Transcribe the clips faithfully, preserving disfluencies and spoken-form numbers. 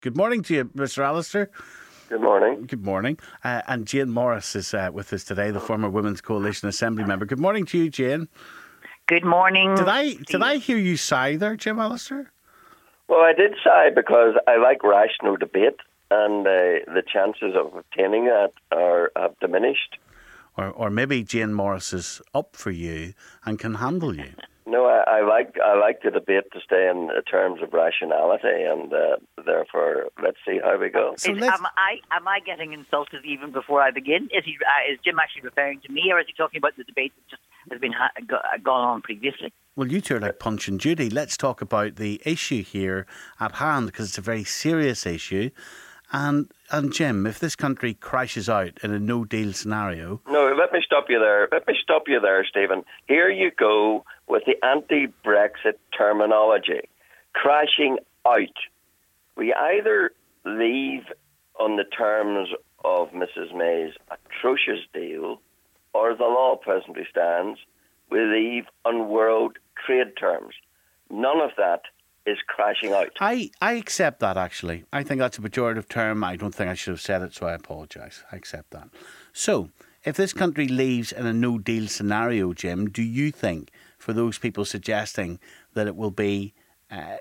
Good morning to you, Mister Allister. Good morning. Good morning. Uh, and Jane Morris is uh, with us today, the former Women's Coalition Assembly member. Good morning to you, Jane. Good morning. Did I did I hear you sigh there, Jim Allister? Well, I did sigh because I like rational debate, and uh, the chances of obtaining that are have diminished. Or or maybe Jane Morris is up for you and can handle you. No, I, I like I like the debate to stay in terms of rationality, and uh, therefore, let's see how we go. So is, let's- am I am I getting insulted even before I begin? Is he uh, is Jim actually referring to me, or is he talking about the debate that just has been ha- go, gone on previously? Well, you two are like Punch and Judy. Let's talk about the issue here at hand, because it's a very serious issue. And and Jim, if this country crashes out in a no-deal scenario... No, let me stop you there. Let me stop you there, Stephen. Here you go with the anti-Brexit terminology. Crashing out. We either leave on the terms of Missus May's atrocious deal, or the law presently stands, we leave on world trade terms. None of that is crashing out. I, I accept that, actually. I think that's a pejorative term. I don't think I should have said it, so I apologise. I accept that. So, if this country leaves in a no-deal scenario, Jim, do you think, for those people suggesting that it will be uh,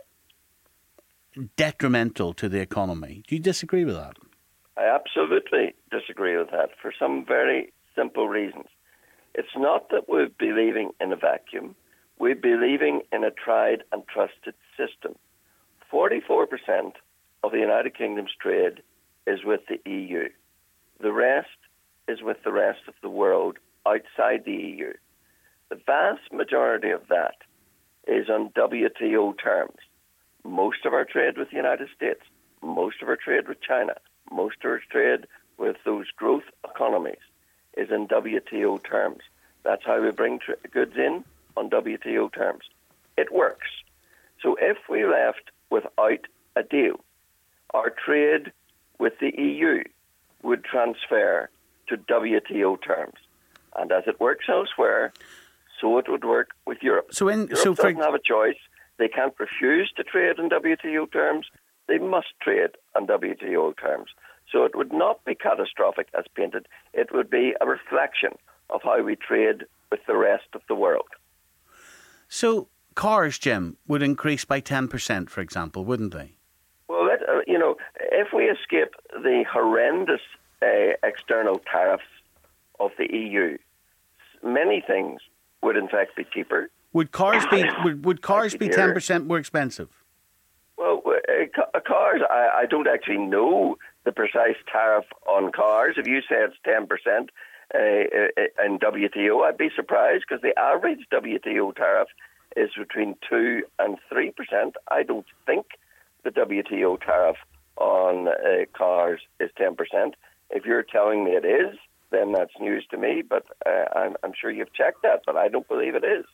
detrimental to the economy, do you disagree with that? I absolutely disagree with that for some very simple reasons. It's not that we'd be leaving in a vacuum. We'd be leaving in a tried and trusted system. forty-four percent of the United Kingdom's trade is with the E U. The rest is with the rest of the world outside the E U. The vast majority of that is on W T O terms. Most of our trade with the United States, most of our trade with China, most of our trade with those growth economies is in W T O terms. That's how we bring tra- goods in, on W T O terms. It works. So if we left without a deal, our trade with the E U would transfer to W T O terms. And as it works elsewhere, so it would work with Europe. So in, Europe so for, doesn't have a choice. They can't refuse to trade in W T O terms. They must trade on W T O terms. So it would not be catastrophic as painted. It would be a reflection of how we trade with the rest of the world. So cars, Jim, would increase by ten percent, for example, wouldn't they? Well, let, uh, you know, if we escape the horrendous uh, external tariffs of the E U, many things would in fact be cheaper. Would cars be would, would cars be ten percent more expensive? Well, uh, cars, I, I don't actually know the precise tariff on cars. If you say it's ten percent uh, in W T O, I'd be surprised, because the average W T O tariff is between two and three percent. I don't think the W T O tariff on uh, cars is ten percent. If you're telling me it is, then that's news to me, but uh, I'm, I'm sure you've checked that, but I don't believe it is.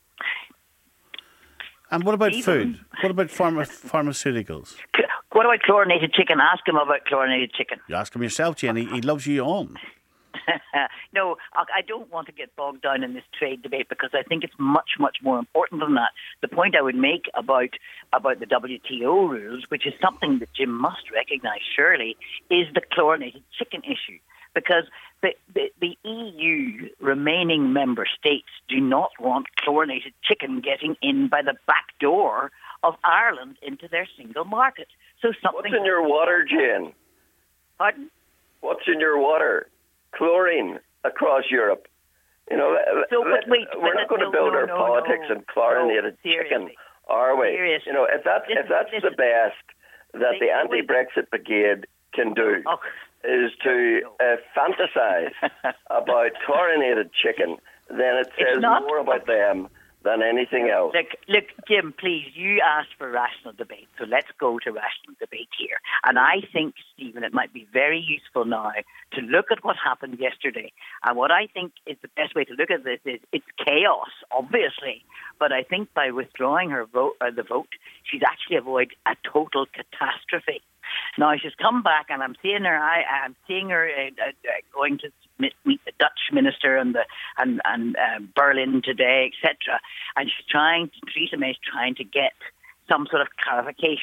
And what about Even, food? What about pharma, pharmaceuticals? What about chlorinated chicken? Ask him about chlorinated chicken. You ask him yourself, Jenny. He loves you on. No, I don't want to get bogged down in this trade debate, because I think it's much, much more important than that. The point I would make about about the W T O rules, which is something that Jim must recognise surely, is the chlorinated chicken issue. Because the, the, the E U remaining member states do not want chlorinated chicken getting in by the back door of Ireland into their single market. So something. What's in your water, Jane? Pardon? What's in your water? Chlorine across Europe. You know, so, let, wait, we're not going to build no, our no, politics no, on chlorinated no, chicken, are we? Seriously. You know, if that's listen, if that's listen. the best that They, the anti-Brexit brigade can do, oh, is to uh, fantasize about chlorinated chicken, then it says not, more about them than anything else. Look, look, Jim, please, you asked for rational debate, so let's go to rational debate here. And I think, Stephen, it might be very useful now to look at what happened yesterday. And what I think is the best way to look at this is it's chaos, obviously. But I think by withdrawing her vote, uh, the vote, she's actually avoided a total catastrophe. Now she's come back, and I'm seeing her. I, I'm seeing her uh, uh, going to meet, meet the Dutch minister and the and and uh, Berlin today, et cetera. And she's trying. Theresa May is trying to get some sort of clarification.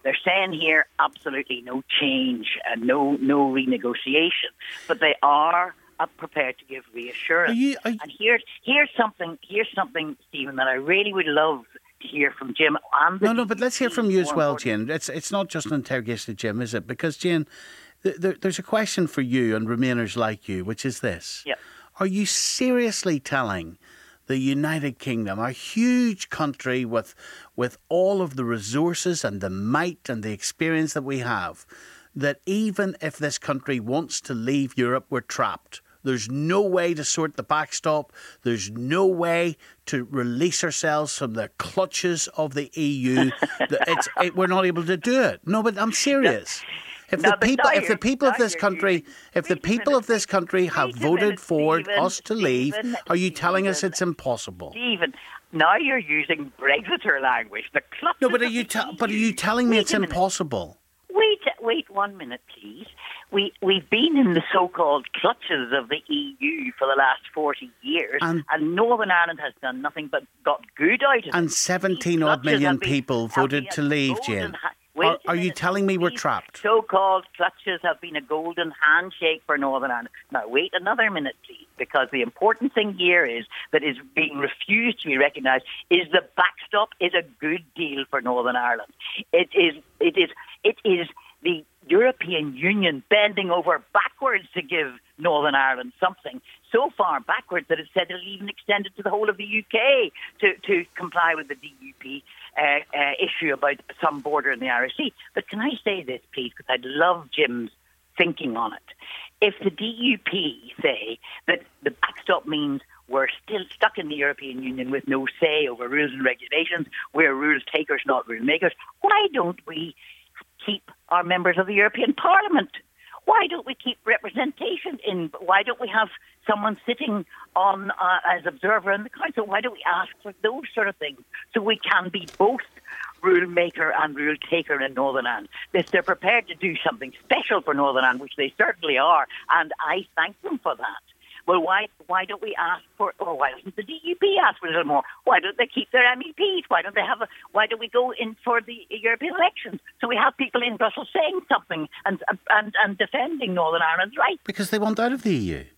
They're saying here absolutely no change and no no renegotiation, but they are uh, prepared to give reassurance. Are you, are you... And here's here's something here's something, Stephen, that I really would love to hear from Jim. And no, no, but let's hear from you as well, Jane. It's it's not just an interrogation to Jim, is it? Because Jane, th- th- there's a question for you and Remainers like you, which is this: yep. Are you seriously telling the United Kingdom, a huge country with with all of the resources and the might and the experience that we have, that even if this country wants to leave Europe, we're trapped? There's no way to sort the backstop. There's no way to release ourselves from the clutches of the E U. it's, it, we're not able to do it. No, but I'm serious. If no, the people, if the people of this you're, country, you're, if the people minute, of this country have voted minute, for Stephen, us to leave, Stephen, are you telling Stephen, us it's impossible? Stephen, now you're using Brexiter language. The clutches no, but are you ta- but are you telling me wait it's impossible? Wait, wait one minute, please. We we've been in the so-called clutches of the E U for the last forty years, and, and Northern Ireland has done nothing but got good out of it. And seventeen odd million been, people voted to leave, Jane. Ha- are, are you telling me we're trapped? So-called clutches have been a golden handshake for Northern Ireland. Now, wait another minute, please, because the important thing here is that is being refused to be recognised is the backstop is a good deal for Northern Ireland. It is. It is. It is the European Union bending over backwards to give Northern Ireland something, so far backwards that it said it'll even extend it to the whole of the U K to, to comply with the D U P uh, uh, issue about some border in the Irish Sea. But can I say this, please, because I'd love Jim's thinking on it. If the D U P say that the backstop means we're still stuck in the European Union with no say over rules and regulations, we're rules takers, not rule makers, why don't we keep our members of the European Parliament? Why don't we keep representation in? Why don't we have someone sitting on uh, as observer in the council? Why don't we ask for those sort of things so we can be both rule maker and rule taker in Northern Ireland? If they're prepared to do something special for Northern Ireland, which they certainly are, and I thank them for that. Well, why why don't we ask for, or why doesn't the D U P ask for a little more? Why don't they keep their M E Ps? Why don't they have a, why don't we go in for the European elections? So we have people in Brussels saying something and and, and defending Northern Ireland's rights. Because they want out of the E U.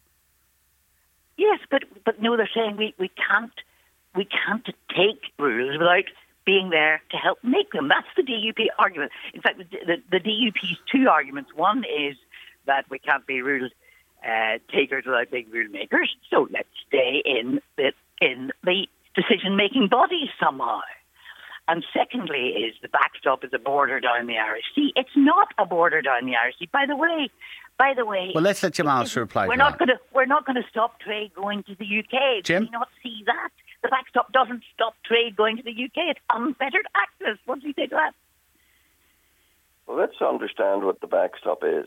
Yes, but, but no, they're saying we, we can't we can't take rules without being there to help make them. That's the D U P argument. In fact, the, the, the D U P's two arguments. One is that we can't be ruled Uh, takers without being rule makers, so let's stay in the in the decision-making bodies somehow. And secondly, is the backstop is a border down the Irish Sea. It's not a border down the Irish Sea. By the way, by the way. Well, let's let Jim Allister reply. We're to not that. going to we're not going to stop trade going to the U K. Jim? Do you not see that? The backstop doesn't stop trade going to the U K. It's unfettered access. What do you say to that? Well, let's understand what the backstop is.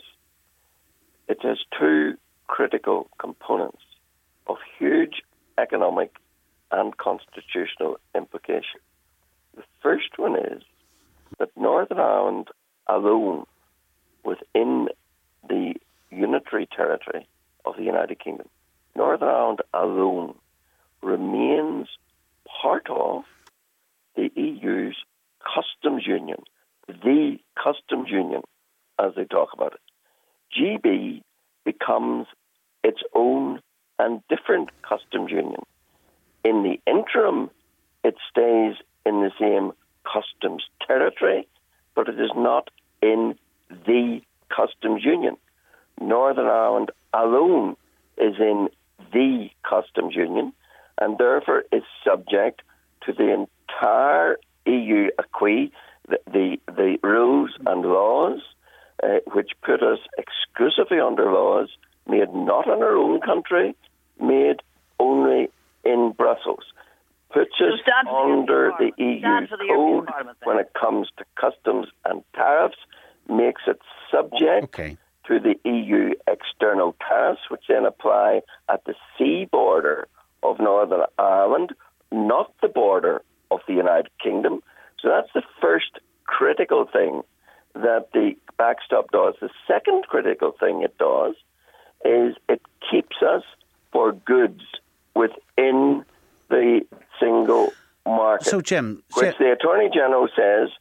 It has two critical components of huge economic and constitutional implication. The first one is that Northern Ireland alone, within the unitary territory of the United Kingdom, Northern Ireland alone remains part of the E U's customs union, the customs union, as they talk about it. G B becomes its own and different customs union. In the interim, it stays in the same customs territory, but it is not in the customs union. Northern Ireland alone is in the customs union and therefore is subject to the entire E U acquis, the, the, the rules and laws, uh, which put us exclusively under laws made not in our own country, made only in Brussels. Puts us under the E U code when it comes to customs and tariffs, makes it subject okay. to the E U external tariffs, which then apply at the sea border of Northern Ireland, not the border of the United Kingdom. So that's the first critical thing that the backstop does. The second critical thing it does is it keeps us for goods within the single market. So, Jim, which the Attorney General says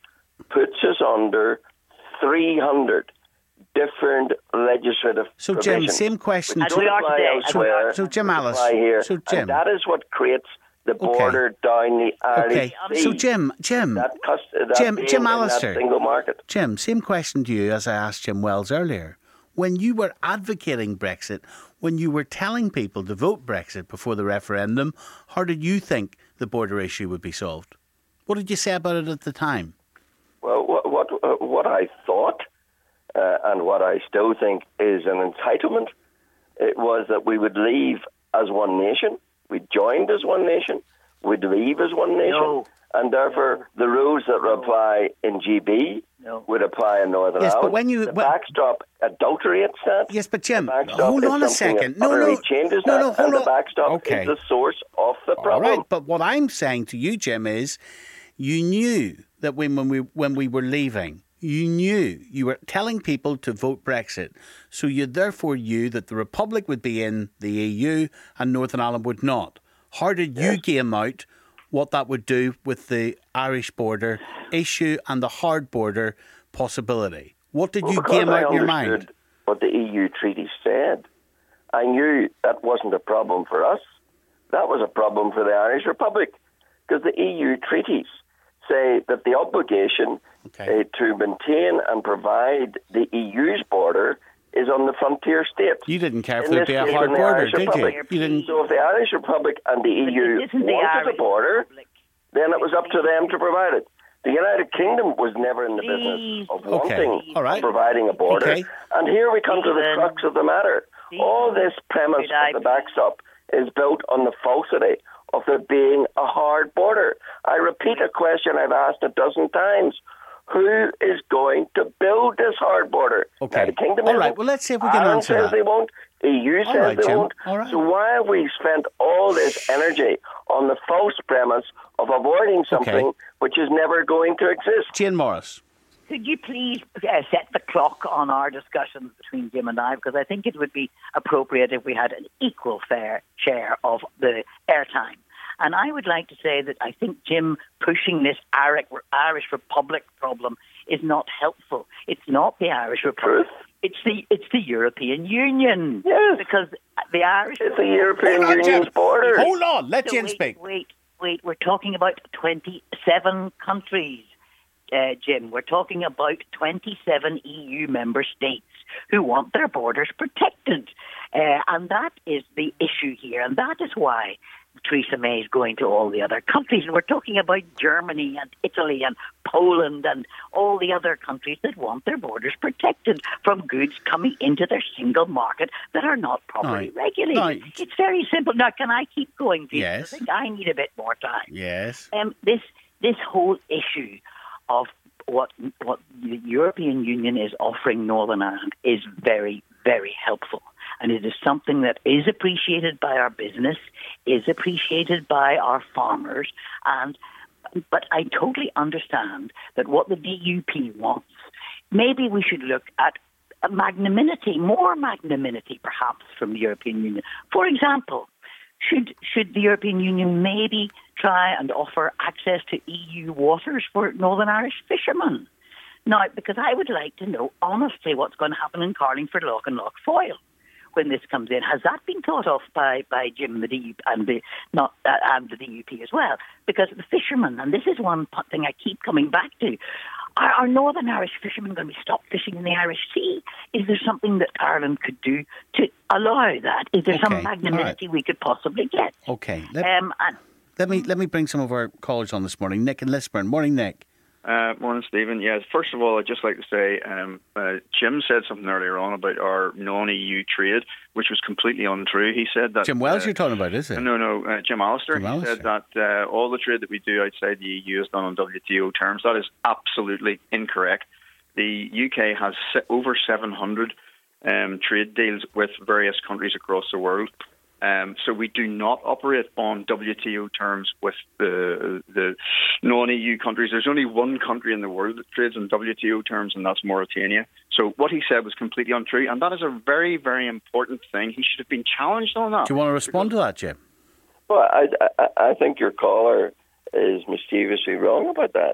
puts us under three hundred different legislative So, Jim, provisions. same question. As To, we are apply today. elsewhere, so, Jim which Alice. apply here. So, Jim. And that is what creates the border down the Irish Okay. Sea. So, Jim, Jim, that cust- that Jim, being Jim in Alistair. that single market. Jim, same question to you as I asked Jim Wells earlier. When you were advocating Brexit, when you were telling people to vote Brexit before the referendum, how did you think the border issue would be solved? What did you say about it at the time? Well, what what, uh, what I thought uh, and what I still think is an entitlement, it was that we would leave as one nation, we joined as one nation, we'd leave as one nation, No. and therefore No. the rules that No. apply in G B No. would apply in Northern Yes, but Ireland. when you- the when- backstop adulterates that. Yes, but Jim, The backstop hold is on a something second. that No, utterly no, changes no, that, no, hold and on. the backstop Okay. is the source of the All problem. right, but what I'm saying to you, Jim, is you knew that when, when we when we were leaving, you knew you were telling people to vote Brexit. So you therefore knew that the Republic would be in the E U and Northern Ireland would not. How did you game out what that would do with the Irish border issue and the hard border possibility? What did Well, you because game I out in your understood mind? what the E U treaty said, I knew that wasn't a problem for us. That was a problem for the Irish Republic, because the E U treaties say that the obligation Okay. uh, to maintain and provide the E U's border is on the frontier states. You didn't care if In there'd this be a case, hard in the border, Irish did you? Republic. You didn't. So if the Irish Republic and the But E U it isn't the wanted a Irish border, Republic. then it was up to them to provide it. The United Kingdom was never in the Please. business of Okay. wanting All right. of providing a border. Okay. And here we come to the Stephen. crux of the matter. Stephen. All this premise Could I of the backstop is built on the falsity of there being a hard border. I repeat a question I've asked a dozen times. Who is going to build this hard border? Okay. Now, the Kingdom All right, isn't. well, let's see if we can Ireland answer says that. they won't. E U All says right, they Jim. won't. All right. So why have we spent all this energy on the false premise of avoiding something Okay. which is never going to exist? Jane Morris. Could you please uh, set the clock on our discussions between Jim and I? Because I think it would be appropriate if we had an equal fair share of the airtime. And I would like to say that I think Jim pushing this Irish Republic problem is not helpful. It's not the Irish Republic. Truth. It's the it's the European Union. Yes. Because the Irish It's the European Hold on, Union's Jim. border. Hold on, let So Jane wait, speak. Wait, wait. We're talking about twenty-seven countries, uh, Jim. We're talking about twenty-seven E U member states who want their borders protected. Uh, and that is the issue here. And that is why Theresa May is going to all the other countries. And we're talking about Germany and Italy and Poland and all the other countries that want their borders protected from goods coming into their single market that are not properly Now- regulated. now- It's very simple. Now, can I keep going, James? Yes. I think I need a bit more time. Yes. Um, this this whole issue of what what the European Union is offering Northern Ireland is very, very helpful. And it is something that is appreciated by our business, is appreciated by our farmers, and but I totally understand that what the D U P wants, maybe we should look at magnanimity, more magnanimity perhaps from the European Union. For example, should should the European Union maybe try and offer access to E U waters for Northern Irish fishermen? Now, because I would like to know honestly what's going to happen in Carlingford Lough and Lough Foyle when this comes in. Has that been thought of by, by Jim and the, D U P, and the not uh, and the D U P as well? Because the fishermen, and this is one thing I keep coming back to, are, are Northern Irish fishermen going to be stopped fishing in the Irish Sea? Is there something that Ireland could do to allow that? Is there Okay, some magnanimity all right. we could possibly get? Okay. Let, Um, and let me let me bring some of our callers on this morning. Nick and Lisburn. Morning, Nick. Uh, morning, Stephen. Yes, first of all, I'd just like to say um, uh, Jim said something earlier on about our non-E U trade, which was completely untrue. He said that... Jim Wells uh, you're talking about, is it? No, no, uh, Jim Alistair. Jim he Alistair. said that uh, all the trade that we do outside the E U is done on W T O terms. That is absolutely incorrect. The U K has se- over seven hundred um, trade deals with various countries across the world. Um, so we do not operate on W T O terms with the the non-E U countries. There's only one country in the world that trades on W T O terms, and that's Mauritania. So what he said was completely untrue, and that is a very, very important thing. He should have been challenged on that. Do you want to respond to that, Jim? Well, I, I, I think your caller is mischievously wrong about that.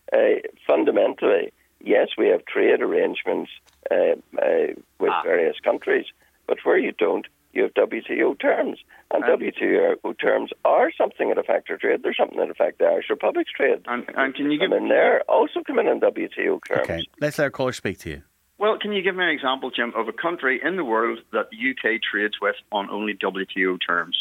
Uh, fundamentally, yes, we have trade arrangements uh, uh, with ah. various countries, but where you don't, you have W T O terms. And um, W T O terms are something that affect our trade. They're something that affect the Irish Republic's trade. And, and can you give in there also come in on W T O terms. Okay, let's let our caller speak to you. Well, can you give me an example, Jim, of a country in the world that the U K trades with on only W T O terms?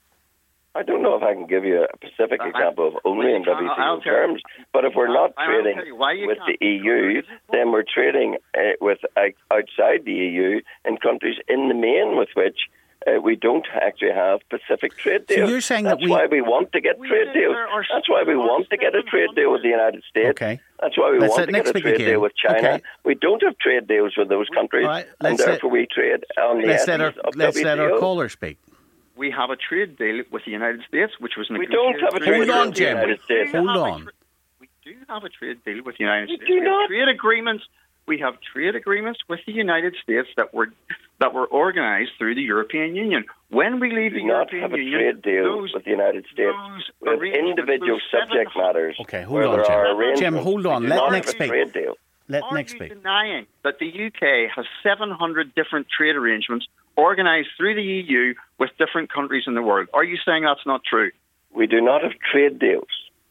I don't know if I can give you a specific uh, example of only well, in W T O terms, but if we're not I'll, trading I'll with the E U, then we're trading uh, with uh, outside the E U in countries in the main with which uh, we don't actually have specific trade deals. So you're saying That's that we... why we want to get we trade deals. That's why we want to get a trade deal with the United States. Okay. That's why we Let's want to get a trade again. deal with China. Okay. We don't have trade deals with those countries, right, and therefore let, we trade on the let's let our, of Let's W T O. let our caller speak. We have a trade deal with the United States, which was We negotiated... don't have a trade Hold on, deal with the Jim. United States. Hold on. We do have a trade deal with the United We States. do We have not. trade agreements. We have trade agreements with the United States that were that were organised through the European Union. When we leave We the do not European have a Union, trade deal those, with the United States. those With individual those subject seven, matters. Okay, hold where on, there Jim. are Jim, arrangements, hold on. we do Let not Nick have a speak. trade deal. Let Are Nick you speak. denying that the U K has seven hundred different trade arrangements organised through the E U with different countries in the world? Are you saying that's not true? We do not have trade deals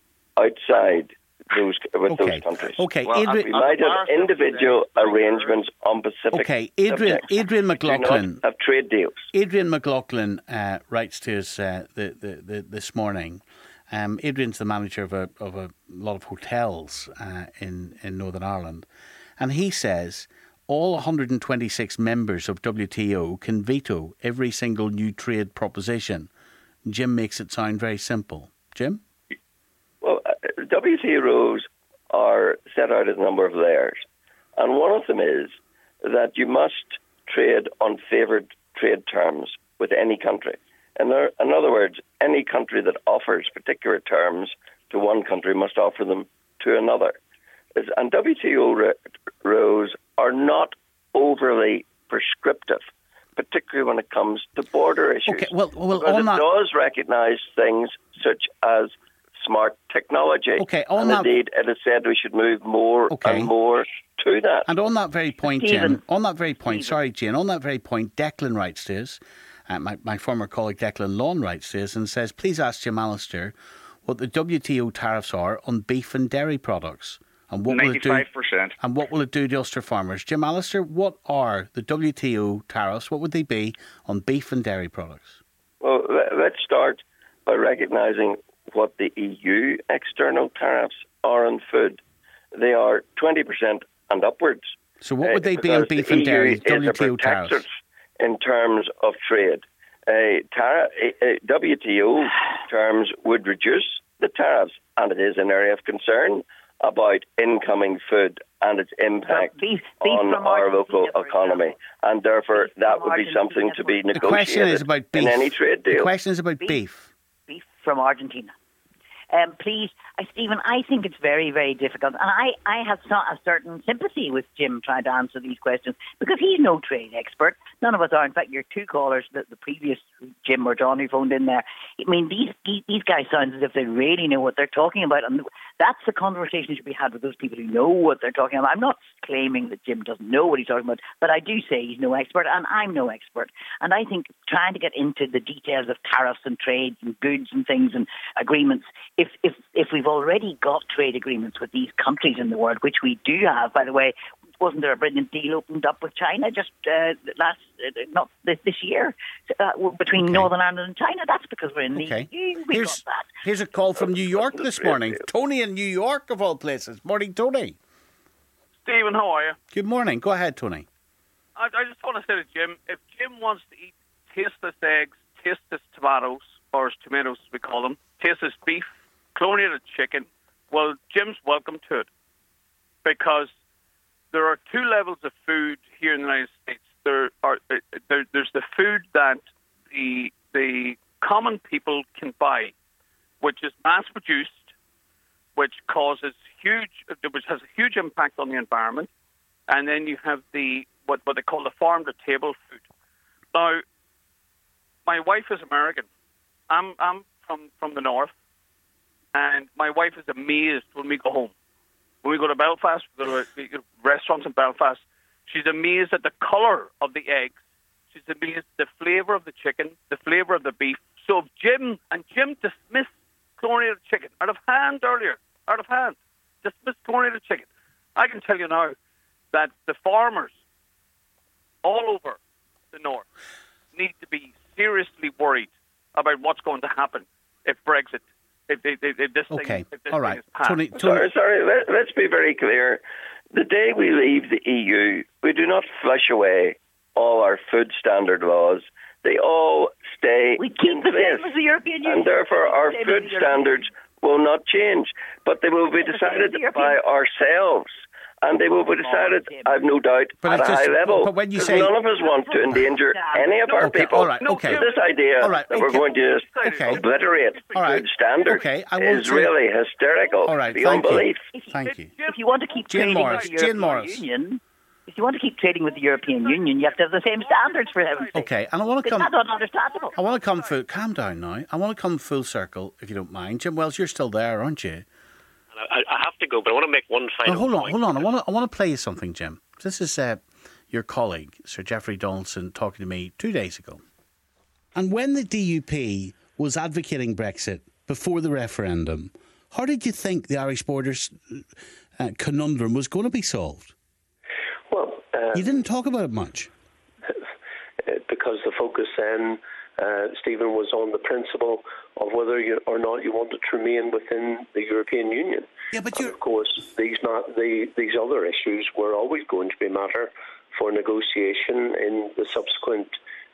outside those with Okay. those countries. Okay, Well, Adrian, We might have individual arrangements on Pacific okay, Adrian, subjects. Adrian We do McLaughlin. not have trade deals. Adrian McLaughlin uh, writes to us uh, the, the, the, this morning. Um, Adrian's the manager of a of a lot of hotels uh, in in Northern Ireland, and he says all one hundred twenty-six members of W T O can veto every single new trade proposition. Jim makes it sound very simple. Jim? Well, uh, W T O rules are set out as a number of layers, and one of them is that you must trade on favoured trade terms with any country. In, there, in other words, any country that offers particular terms to one country must offer them to another. And W T O r- rules are not overly prescriptive, particularly when it comes to border issues. Okay, well, well because on it that... does recognise things such as smart technology. Okay, on and that... indeed, it has said we should move more Okay. and more to that. And on that very point, Stephen. Jim, on that very point, Stephen. sorry, Jane, on that very point, Declan writes to us, uh, my, my former colleague Declan Lawn writes to us and says, please ask Jim Allister what the W T O tariffs are on beef and dairy products. And what will it do? ninety-five percent. And what will it do to Ulster farmers? Jim Allister, what are the W T O tariffs? What would they be on beef and dairy products? Well, let- let's start by recognising what the E U external tariffs are on food. They are twenty percent and upwards. So what would they Uh, be on because beef the and E U dairy is a W T O protectorate tariffs? in terms of trade. Uh, tar- uh, uh, W T O terms would reduce the tariffs, and it is an area of concern about incoming food and its impact beef- beef on from our Argentina, local for economy. example. And therefore, Beef that from would be something Argentina, to be for The question negotiated is about beef. in any trade The deal. question is about Beef. beef. Beef from Argentina. Um, please, uh, Stephen, I think it's very, very difficult. And I, I have so- a certain sympathy with Jim trying to answer these questions because he's no trade expert. None of us are. In fact, your two callers, the, the previous Jim or John who phoned in there, I mean, these these guys sound as if they really know what they're talking about. And that's the conversation that should be had with those people who know what they're talking about. I'm not claiming that Jim doesn't know what he's talking about, but I do say he's no expert, and I'm no expert. And I think trying to get into the details of tariffs and trade and goods and things and agreements, if if if we've already got trade agreements with these countries in the world, which we do have, by the way, wasn't there a brilliant deal opened up with China just uh, last, uh, not this, this year, uh, between Okay. Northern Ireland and China? That's because we're in the Okay. E U. We Here's, got that. here's a call from New York this morning. Tony in New York, of all places. Morning, Tony. Stephen, how are you? Good morning. Go ahead, Tony. I, I just want to say to Jim, if Jim wants to eat tasteless eggs, tasteless tomatoes, or tomatoes as we call them, tasteless beef, chlorinated chicken, well, Jim's welcome to it. Because there are two levels of food here in the United States. There are uh, there, there's the food that the the common people can buy, which is mass-produced, which causes huge, which has a huge impact on the environment, and then you have the what what they call the farm-to-table food. Now, my wife is American. I'm I'm from from the north, and my wife is amazed when we go home when we go to Belfast, we go to restaurants in Belfast, she's amazed at the colour of the eggs. She's amazed at the flavour of the chicken, the flavour of the beef. So if Jim, and Jim dismissed chlorinated chicken out of hand earlier, out of hand, dismissed chlorinated chicken. I can tell you now that the farmers all over the north need to be seriously worried about what's going to happen if Brexit, if, they, if, if this okay. thing, if this all thing right. is passed. Tony, Tony. Sorry, sorry let, let's be very clear. The day we leave the E U, we do not flush away all our food standard laws. They all stay we keep in the place. same as the European Union. And therefore our Same as food the European standards will not change. But they will be Same as the decided European by ourselves. And they will be decided, I've no doubt, But at a it's just- high level. but when you 'Cause say- none of us want to endanger any of our Okay, people. all right, No, okay. This idea All right, that we're okay. going to just Okay. obliterate All right. good standards Okay, I won't is say- really hysterical All right, beyond thank you. belief. Thank you. If you want to keep Jane trading Morris, with the Jane European Morris. Union, if you want to keep trading with the European Union, you have to have the same standards for heaven's sake. Okay, and I want to Is come. that not understandable? I want to come full. Calm down now. I want to come full circle, if you don't mind. Jim Wells, you're still there, aren't you? I, I have to go, but I want to make one final No, hold on, point. hold on. I want to. I want to play you something, Jim. This is uh, your colleague, Sir Geoffrey Donaldson, talking to me two days ago. And when the D U P was advocating Brexit before the referendum, how did you think the Irish borders uh, conundrum was going to be solved? Well, uh, You didn't talk about it much. because the focus then, uh, Stephen, was on the principle of whether you, or not you wanted to remain within the European Union. Yeah, but and you're... of course, these not the, these other issues were always going to be a matter for negotiation in the subsequent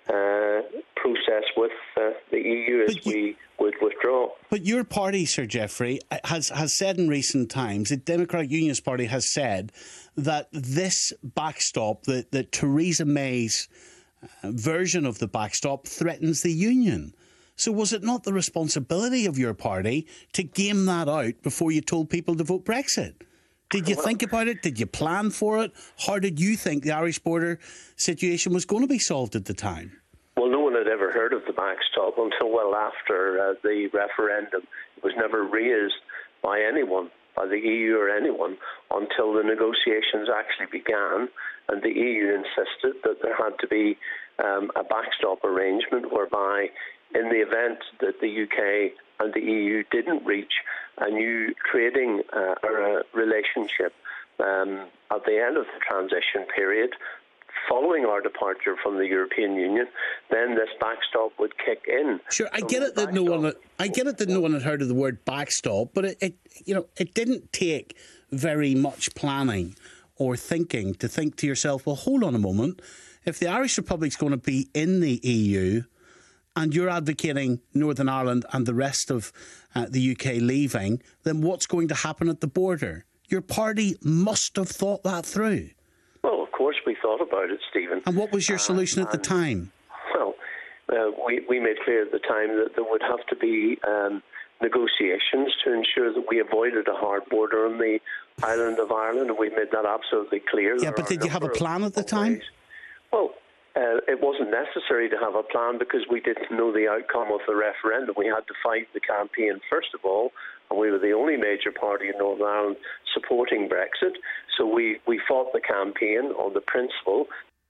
uh, process with uh, the E U as But you- we would withdraw. But your party, Sir Geoffrey, has, has said in recent times, the Democratic Unionist Party has said that this backstop, that, that Theresa May's uh, version of the backstop threatens the Union. So was it not the responsibility of your party to game that out before you told people to vote Brexit? Did you think about it? Did you plan for it? How did you think the Irish border situation was going to be solved at the time? Well, no one had ever heard of the backstop until well after uh, the referendum. It was never raised by anyone, by the E U or anyone, until the negotiations actually began, and the E U insisted that there had to be um, a backstop arrangement whereby, in the event that the U K and the E U didn't reach a new trading uh, or a relationship um, at the end of the transition period, following our departure from the European Union, then this backstop would kick in. Sure, I So get the it that no backstop- one, I get it that no one had heard of the word backstop, but it, it, you know, it didn't take very much planning or thinking to think to yourself, well, hold on a moment, if the Irish Republic's going to be in the E U and you're advocating Northern Ireland and the rest of uh, the U K leaving, then what's going to happen at the border? Your party must have thought that through. Well, of course we thought about it, Stephen. And what was your solution at the time? Well, uh, we, we made clear at the time that there would have to be um, negotiations to ensure that we avoided a hard border on the island of Ireland, and we made that absolutely clear. Yeah, There but are did you have a number of- plan at the of time? ways. Well, uh, it wasn't necessary to have a plan because we didn't know the outcome of the referendum. We had to fight the campaign first of all, and we were the only major party in Northern Ireland supporting Brexit. So we, we fought the campaign on the principle.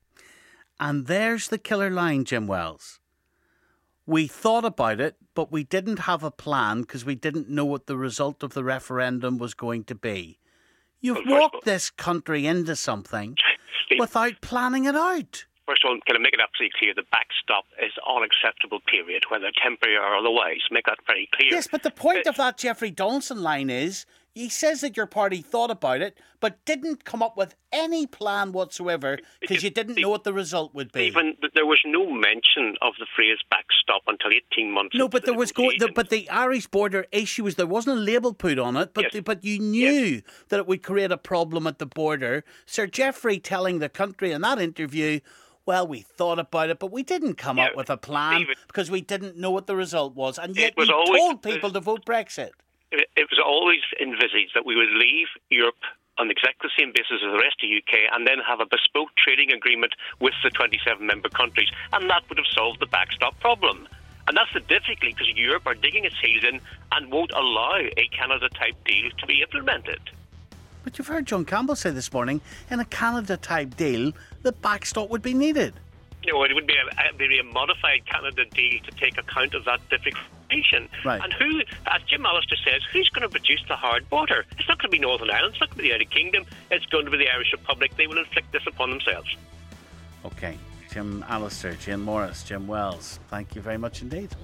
And there's the killer line, Jim Wells. We thought about it, but we didn't have a plan because we didn't know what the result of the referendum was going to be. You've Well, first of walked all- this country into something Steve, without planning it out. First of all, can I make it absolutely clear the backstop is unacceptable, period, whether temporary or otherwise. Make that very clear. Yes, but the point Uh, of that Geoffrey Donaldson line is he says that your party thought about it, but didn't come up with any plan whatsoever because you didn't know what the result would be. Even th- there was no mention of the phrase backstop until eighteen months. No, into but the there was go- the, negotiations. but the Irish border issue was there wasn't a label put on it, but Yes. the, but you knew that it would create a problem at the border. Sir Geoffrey telling the country in that interview, well, we thought about it, but we didn't come Yeah, up with a plan David, because we didn't know what the result was, and yet It was you always- told people to vote Brexit. It, it was always envisaged that we would leave Europe on exactly the same basis as the rest of the U K and then have a bespoke trading agreement with the twenty-seven member countries, and that would have solved the backstop problem. And that's the difficulty because Europe are digging its heels in and won't allow a Canada-type deal to be implemented. But you've heard John Campbell say this morning, in a Canada-type deal, the backstop would be needed. No, it would be a, it would be a modified Canada deal to take account of that differentiation. Right. And who, as Jim Allister says, who's going to produce the hard border? It's not going to be Northern Ireland, it's not going to be the United Kingdom, it's going to be the Irish Republic. They will inflict this upon themselves. OK. Jim Allister, Jim Morris, Jim Wells, thank you very much indeed.